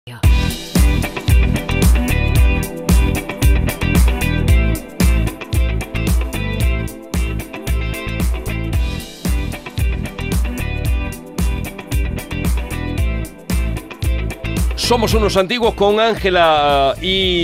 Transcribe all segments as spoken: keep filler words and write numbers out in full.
Somos unos antiguos con Ángela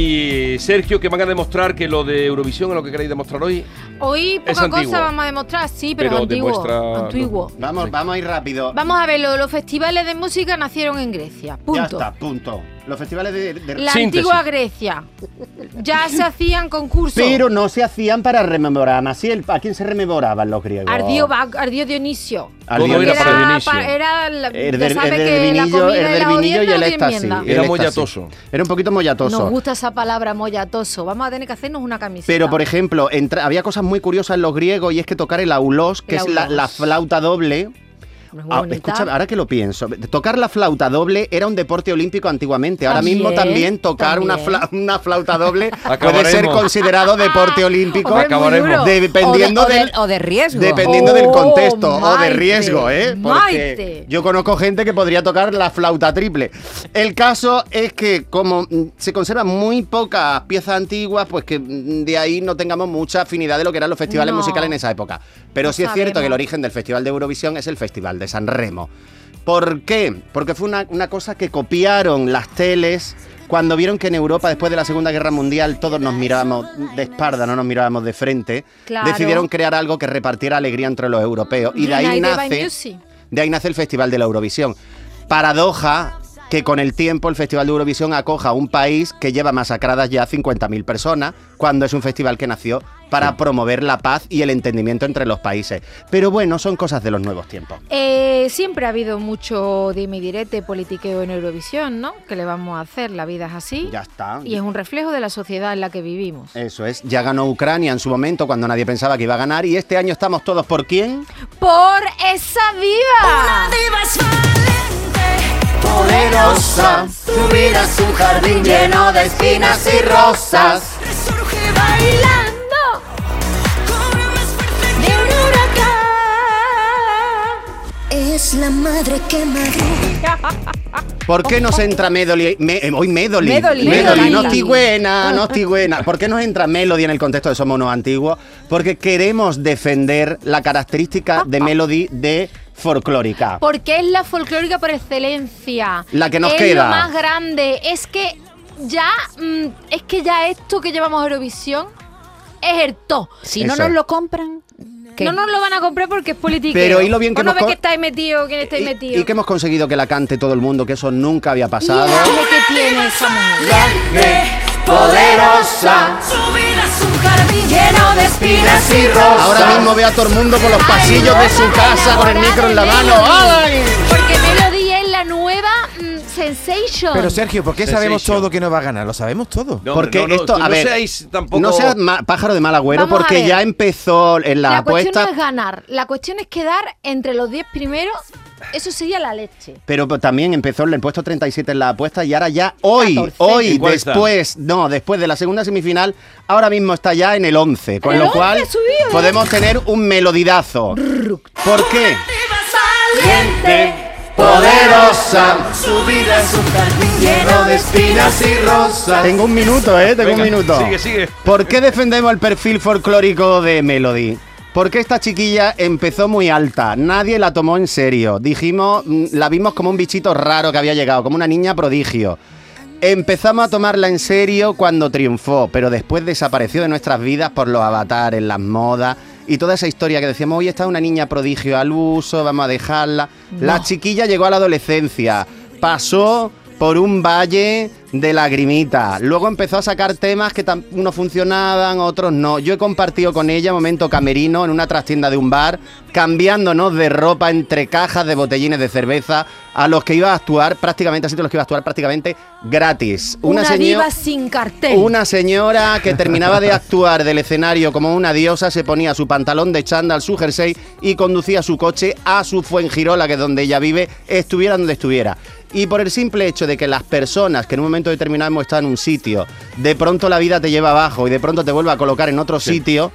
y Sergio, que van a demostrar que lo de Eurovisión es lo que queréis demostrar hoy. Hoy poca cosa vamos a demostrar, sí, pero, pero antiguo, demuestra... antiguo. Vamos, sí. vamos a ir rápido. Vamos a ver, lo, los festivales de música nacieron en Grecia, punto. Ya está, punto. Los festivales de... de... La Síntesis. antigua Grecia. Ya se hacían concursos. Pero no se hacían para rememorar. Maciel, ¿a quién se rememoraban los griegos? Ardió, ardió Dionisio. Todo era para Dionisio. Pa, era la, el del, ya sabe el del que vinillo, la comida el del la vinillo y el no éxtasis. enmienda. Era mollatoso. Era un poquito mollatoso. Nos gusta esa palabra, mollatoso. Vamos a tener que hacernos una camiseta. Pero, por ejemplo, entra, había cosas muy curiosas en los griegos, y es que tocar el aulos, que el es aulos. La, la flauta doble... Ah, escucha, ahora que lo pienso, tocar la flauta doble era un deporte olímpico antiguamente. Ahora También, mismo también tocar también. Una, fla, una flauta doble puede Acabaremos. ser considerado deporte olímpico. Hombre, Acabaremos. De, dependiendo o, de, o, del, de, o de riesgo. Dependiendo Oh, del contexto o de Maite, riesgo, ¿eh? Porque Maite. yo conozco gente que podría tocar la flauta triple. El caso es que como mm, se conservan muy pocas piezas antiguas, pues que mm, de ahí no tengamos mucha afinidad de lo que eran los festivales No. musicales en esa época. Pero No sí es cierto sabemos. que el origen del Festival de Eurovisión es el Festival de San Remo. ¿Por qué? Porque fue una, una cosa que copiaron las teles cuando vieron que en Europa, después de la Segunda Guerra Mundial, todos nos mirábamos de espalda, no nos mirábamos de frente. Claro. Decidieron crear algo que repartiera alegría entre los europeos. Y de ahí United by nace, Music. de ahí nace el Festival de la Eurovisión. Paradoja que con el tiempo el Festival de Eurovisión acoja a un país que lleva masacradas ya cincuenta mil personas, cuando es un festival que nació para promover la paz y el entendimiento entre los países. Pero bueno, son cosas de los nuevos tiempos. Eh, siempre ha habido mucho dime y direte, politiqueo en Eurovisión, ¿no? ¿Qué le vamos a hacer? La vida es así. Ya está. Y es un reflejo de la sociedad en la que vivimos. Eso es. Ya ganó Ucrania en su momento cuando nadie pensaba que iba a ganar, y este año estamos todos ¿por quién? ¡Por esa diva! Una diva es valiente, Poderosa, su vida es un jardín lleno de espinas y rosas. resurge bailando, corre más fuerte que un huracán. Es la madre que madruga. ¿Por qué nos entra Melody? Me, eh, hoy Melody. Melody. Melody, no Melody. estoy buena, no estoy buena. ¿Por qué nos entra Melody en el contexto de Somos unos antiguos? Porque queremos defender la característica de Melody de folclórica. Porque es la folclórica por excelencia. La que nos es queda. lo más grande. Es que ya, mm, es que ya esto que llevamos a Eurovisión es el top. Si Eso no nos es. lo compran, ¿qué? No nos lo van a comprar porque es política. Pero y lo bien que no hemos ves co- que estáis metido, que estáis Y, metido. y que hemos conseguido que la cante todo el mundo, que eso nunca había Y pasado. el auge que tiene esa mujer. Poderosa. Su vida es un jardín lleno de espinas y rosas. Ahora mismo ve a todo el mundo por los pasillos de su casa con el micro en la mano. ¡Ay! Porque Melody es la nueva mm, Sensation. Pero Sergio, ¿por qué sabemos Sensation. todo que no va a ganar? Lo sabemos todo. No, Porque hombre, no, no, esto, tú a no ver, seáis tampoco... no seas ma- pájaro de mal agüero, Vamos a porque ver. ya empezó en la, la cuestión apuesta. no es ganar, la cuestión es quedar entre los diez primeros. Eso sería la leche. Pero pues, también empezó en el puesto treinta y siete en la apuesta, y ahora ya hoy, catorce. hoy, ¿En cuál está? después, no, después de la segunda semifinal, ahora mismo está ya en el once, con ¿El lo once cual ha subido? podemos tener un melodidazo. ¿Por qué? Diva es valiente, Poderosa, su vida es un jardín lleno de espinas y rosas. tengo un minuto, eh, tengo Venga, un minuto. sigue, sigue. ¿Por qué defendemos el perfil folclórico de Melody? Porque esta chiquilla empezó muy alta, nadie la tomó en serio. Dijimos, mm, la vimos como un bichito raro que había llegado, como una niña prodigio. Empezamos a tomarla en serio cuando triunfó, pero después desapareció de nuestras vidas por los avatares, las modas y toda esa historia que decíamos, hoy está una niña prodigio al uso, vamos a dejarla. La chiquilla llegó a la adolescencia, pasó por un valle de lagrimita. Luego empezó a sacar temas que tam- unos funcionaban, otros no. Yo he compartido con ella momento camerino en una trastienda de un bar, cambiándonos de ropa entre cajas de botellines de cerveza a los que iba a actuar prácticamente, así de los que iba a actuar prácticamente gratis. Una, seño- diva sin cartel. Una señora que terminaba de actuar del escenario como una diosa, se ponía su pantalón de chándal, su jersey y conducía su coche a su Fuengirola, que es donde ella vive, estuviera donde estuviera. Y por el simple hecho de que las personas que en un momento determinado hemos estado en un sitio, de pronto la vida te lleva abajo y de pronto te vuelve a colocar en otro Sí. sitio,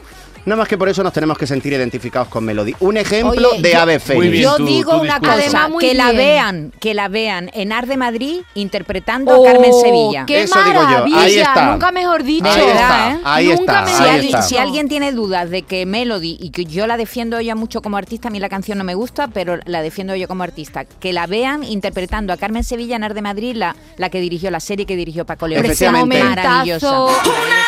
Nada más que por eso nos tenemos que sentir identificados con Melody. Un ejemplo Oye, de yo- ave Muy fénix. bien, Yo tu- digo tu una discurso. cosa, Además, muy que la bien. vean, que la vean en Ar de Madrid interpretando Oh, a Carmen Sevilla. ¡Qué Eso digo yo, ahí maravilla! está. Nunca mejor dicho. Ahí verdad, está, ¿eh? ahí Nunca está, me Si, lo ahí han alguien, está. si alguien tiene dudas de que Melody, y que yo la defiendo ella mucho como artista, a mí la canción no me gusta, pero la defiendo yo como artista, que la vean interpretando a Carmen Sevilla en Ar de Madrid, la, la que dirigió la serie que dirigió Paco León. Pero ese Efectivamente. momentazo Maravillosa.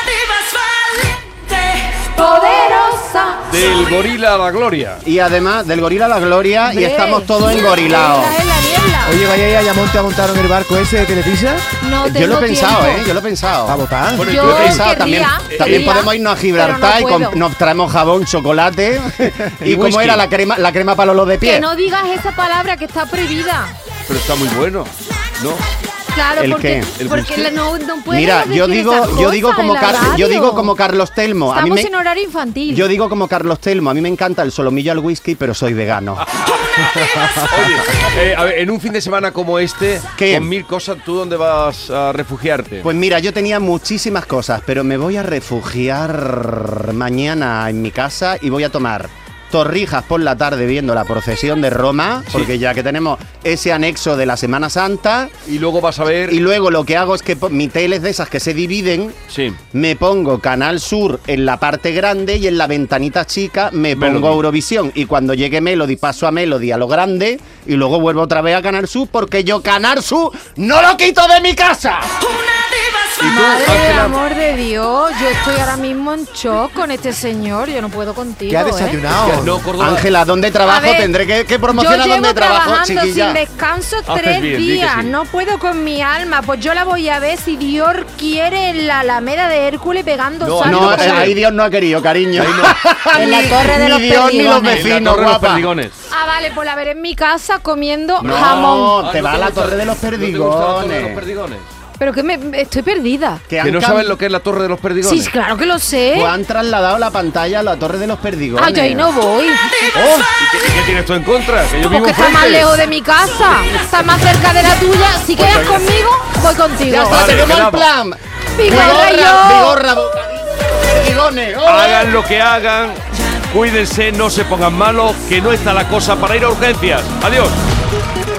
poderosa. Del gorila a la gloria. Y además, del gorila a la gloria, y Hombre. estamos todos engorilados. Niebla, en la niebla. Oye, vaya ahí a Ayamonte a montar en el barco ese de Televisa. No Yo lo he tengo pensado, tiempo. ¿eh? Yo lo he pensado. A votar. Bueno, Yo Lo he pensado, también, querría, también querría, podemos irnos a pero Gibraltar no y con- puedo. nos traemos jabón, chocolate y, Y cómo whisky. era la crema, la crema para los de pie. Que no digas esa palabra que está prohibida. Pero está muy bueno, ¿no? Claro, ¿El porque, qué? ¿El porque whisky? la- no, no puedes Mira, yo decir digo, esas yo digo cosas como en la Car- yo radio. digo como Carlos Telmo. A mí Estamos me, en horario infantil. yo digo como Carlos Telmo. A mí me encanta el solomillo al whisky, pero soy vegano. Oye, eh, a ver, en un fin de semana como este, ¿Qué? con mil cosas, ¿tú dónde vas a refugiarte? Pues mira, yo tenía muchísimas cosas, pero me voy a refugiar mañana en mi casa y voy a tomar torrijas por la tarde viendo la procesión de Roma, porque ya que tenemos ese anexo de la Semana Santa, Y luego vas a ver... y luego lo que hago es que po- mi tele es de esas que se dividen, Sí. me pongo Canal Sur en la parte grande y en la ventanita chica me Melody. pongo Eurovisión, y cuando llegue Melody paso a Melody a lo grande y luego vuelvo otra vez a Canal Sur, porque yo Canal Sur no lo quito de mi casa. ¿Y tú, Madre del Ángela? amor de Dios, yo estoy ahora mismo en shock con este señor. Yo no puedo contigo. ¿Qué ha ¿eh? desayunado? No, Córdoba. Ángela, ¿dónde trabajo? A ver, Tendré que, que Yo promocionar llevo dónde trabajo, trabajando chiquilla. sin descanso Haces tres bien, di que días. sí. No puedo con mi alma. Pues yo la voy a ver si Dios quiere en la Alameda de Hércules pegando No, saltos. No, va a eh, ser. ahí Dios no ha querido, cariño. En la Torre de Ni los Dios ni los Perdigones. En la vecinos, Torre de los guapa. Perdigones. Ah, vale, pues la veré en mi casa comiendo No, jamón. te Ah, ¿no va a la gusta- Torre de los ¿No te gusta la Torre de los Perdigones. Perdigones? Pero que me estoy perdida. Que ¿Que han no cam- sabes lo que es la Torre de los Perdigones? Sí, claro que lo sé. Pues han trasladado la pantalla a la Torre de los Perdigones. Ay, yo ahí no voy. Oh, ¿y, qué, y qué tienes tú en contra? Que yo vivo Porque está enfrente. más lejos de mi casa. Está más cerca de la tuya. Si quedas conmigo, voy contigo. Ya está, Vale, tenemos el quedamos. plan. Vigorra Vigorra, yo. vigorra, bocadillo de Perdigones. ¡Ole! Hagan lo que hagan, cuídense, no se pongan malos, que no está la cosa para ir a urgencias. Adiós.